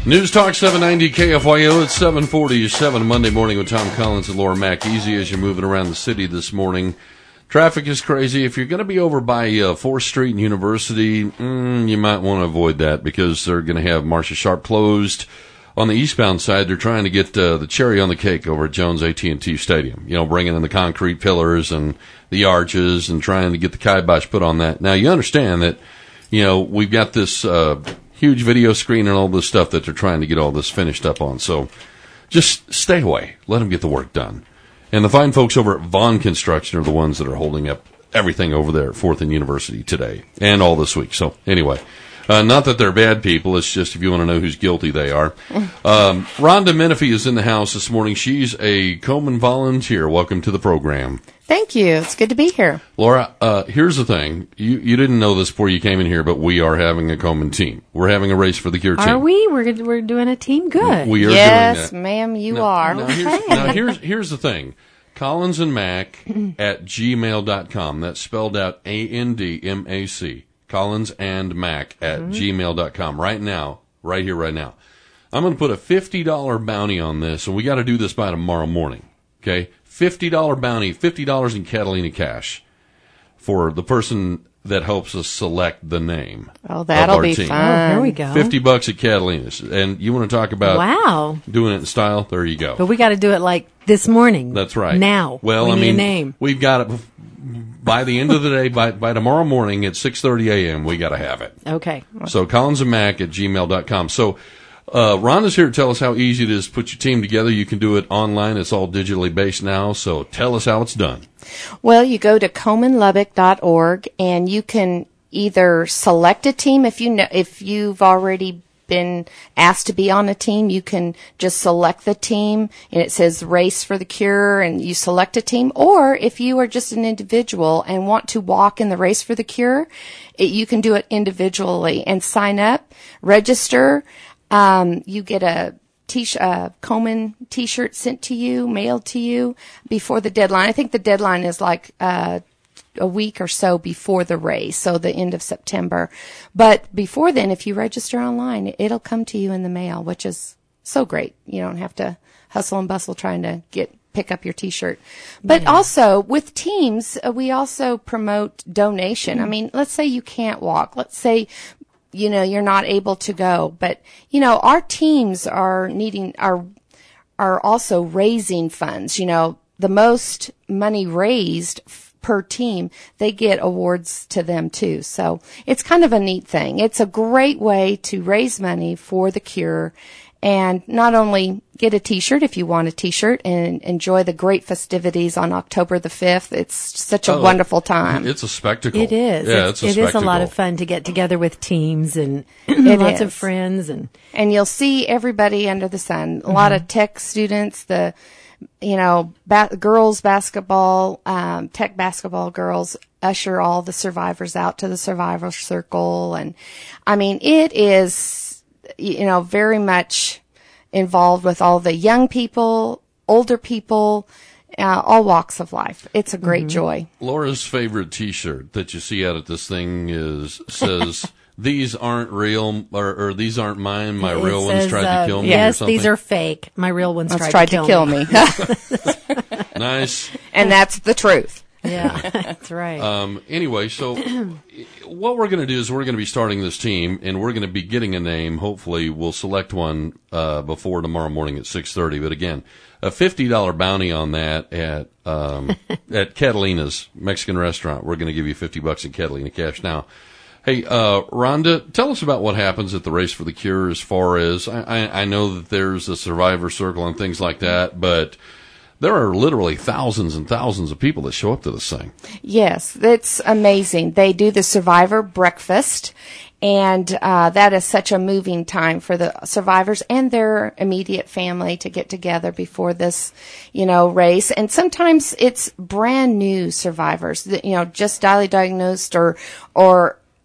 News Talk 790 KFYO. It's 7:47 Monday morning with Tom Collins and Laura Mack. Easy as you're moving around the city this morning. Traffic is crazy. If you're going to be over by 4th Street and University, you might want to avoid that because they're going to have Marcia Sharp closed. On the eastbound side, they're trying to get the cherry on the cake over at Jones AT&T Stadium. You know, bringing in the concrete pillars and the arches and trying to get the kibosh put on that. Now, you understand that, you know, we've got this huge video screen and all this stuff that they're trying to get all this finished up on. So just stay away. Let them get the work done. And the fine folks over at Vaughn Construction are the ones that are holding up everything over there at 4th and University today and all this week. So anyway. Not that they're bad people. It's just if you want to know who's guilty, they are. Rhonda Menifee is in the house this morning. She's a Komen volunteer. Welcome to the program. Thank you. It's good to be here. Laura, here's the thing. You didn't know this before you came in here, but we are having a Komen team. We're having a Race for the Cure team. Are we? We're doing a team? Good. We are yes, doing that. Ma'am, you are. Here's the thing. Collins and Mac at gmail.com. That's spelled out ANDMAC. Collins and Mac at gmail.com. Right now. I'm going to put a $50 bounty on this, and we got to do this by tomorrow morning. Okay? $50 bounty, $50 in Catalina cash for the person that helps us select the name. Oh, that'll be team. fun. Oh, here we go. $50 at Catalina's. And you want to talk about doing it in style? There you go. But we got to do it like this morning. That's right. Now. Well, we need a name. We've got it by the end of the day, by tomorrow morning at 6:30 a.m., we got to have it. Okay. So Collins and Mac at gmail.com. So Rhonda's here to tell us how easy it is to put your team together. You can do it online. It's all digitally based now. So tell us how it's done. Well, you go to KomenLubbock.org and you can either select a team if you've already been asked to be on a team. You can just select the team and it says Race for the Cure and you select a team. Or if you are just an individual and want to walk in the Race for the Cure, you can do it individually and sign up, register. You get a Komen t-shirt sent to you, mailed to you before the deadline. I think the deadline is like a week or so before the race, so the end of September. But before then, if you register online, it'll come to you in the mail, which is so great. You don't have to hustle and bustle trying to pick up your t-shirt. But also with teams, we also promote donation. I mean, let's say you can't walk. Let's say you're not able to go, but our teams are also raising funds. The most money raised per team, they get awards to them too. So it's kind of a neat thing. It's a great way to raise money for the cure and not only get a t-shirt if you want a t-shirt and enjoy the great festivities on October the 5th. It's such a wonderful time. It's a spectacle. It is. Yeah, it is a lot of fun to get together with teams and lots of friends. And you'll see everybody under the sun. A lot of tech students, girls basketball, tech basketball girls usher all the survivors out to the survivor circle. And I mean, it is, very much involved with all the young people, older people, all walks of life. It's a great joy. Laura's favorite t-shirt that you see out at this thing says, these aren't real, or these aren't mine. My real ones tried to kill me. Yes, or something. These are fake. My real ones tried to kill me. Nice. And that's the truth. Yeah, that's right. Anyway, so what we're going to do is we're going to be starting this team, and we're going to be getting a name. Hopefully, we'll select one before tomorrow morning at 6:30. But again, a $50 bounty on that at Catalina's Mexican restaurant. We're going to give you $50 in Catalina cash now. Hey, Rhonda, tell us about what happens at the Race for the Cure as far as, I know that there's a survivor circle and things like that, but there are literally thousands and thousands of people that show up to this thing. Yes, it's amazing. They do the survivor breakfast, and that is such a moving time for the survivors and their immediate family to get together before this, race. And sometimes it's brand new survivors that, just diagnosed or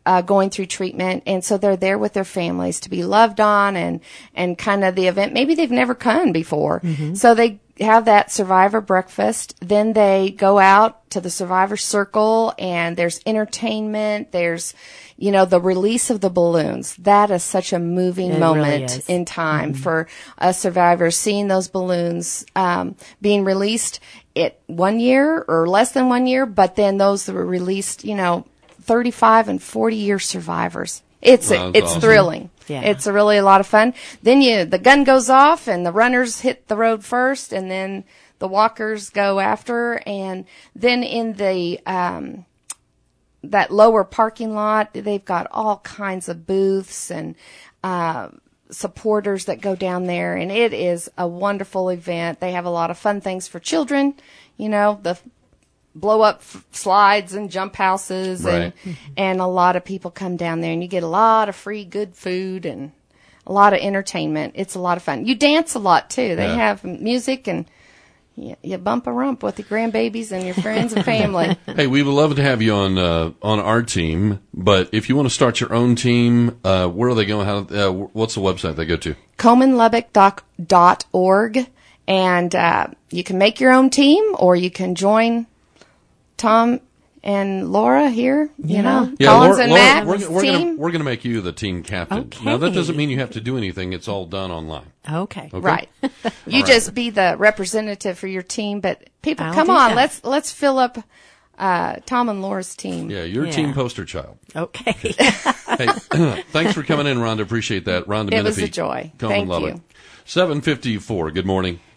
going through treatment, and so they're there with their families to be loved on and kind of the event. Maybe they've never come before, so they have that survivor breakfast. Then they go out to the survivor circle, and there's entertainment. There's, the release of the balloons. That is such a moving moment really in time for us survivors, seeing those balloons being released at 1 year or less than 1 year, but then those that were released, 35 and 40-year survivors. It's awesome. Thrilling. Yeah. It's really a lot of fun. Then the gun goes off and the runners hit the road first, and then the walkers go after, and then in the that lower parking lot, they've got all kinds of booths and supporters that go down there, and it is a wonderful event. They have a lot of fun things for children, the blow up slides and jump houses, right. and a lot of people come down there, and you get a lot of free good food and a lot of entertainment. It's a lot of fun. You dance a lot too. They have music, and you bump a rump with your grandbabies and your friends and family. Hey, we would love to have you on our team, but if you want to start your own team, where are they going? What's the website they go to? ColemanLubbock.org, and you can make your own team, or you can join Tom and Laura here, Collins Laura, and Matt. We're going to make you the team captain. Okay. Now, that doesn't mean you have to do anything. It's all done online. Okay. Right. You just be the representative for your team, but people, come on, let's fill up Tom and Laura's team. Yeah, your team poster child. Okay. Hey, thanks for coming in, Rhonda. Appreciate that. Rhonda Menifee. It was a joy. Thank you. 7:54. Good morning.